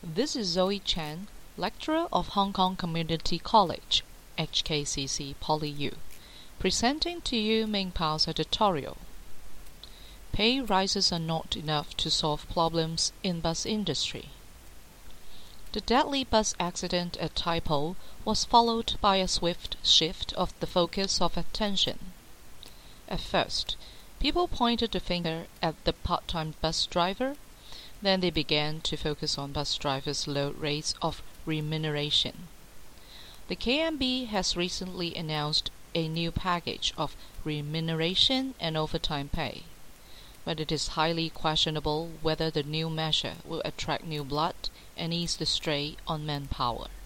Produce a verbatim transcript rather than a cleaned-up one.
This is Zoe Chen, lecturer of Hong Kong Community College, H K C C PolyU, presenting to you Ming Pao's editorial. Pay rises are not enough to solve problems in bus industry. The deadly bus accident at Tai Po was followed by a swift shift of the focus of attention. At first, people pointed the finger at the part-time bus driver. Then they began to focus on bus drivers' low rates of remuneration. The K M B has recently announced a new package of remuneration and overtime pay, but it is highly questionable whether the new measure will attract new blood and ease the strain on manpower.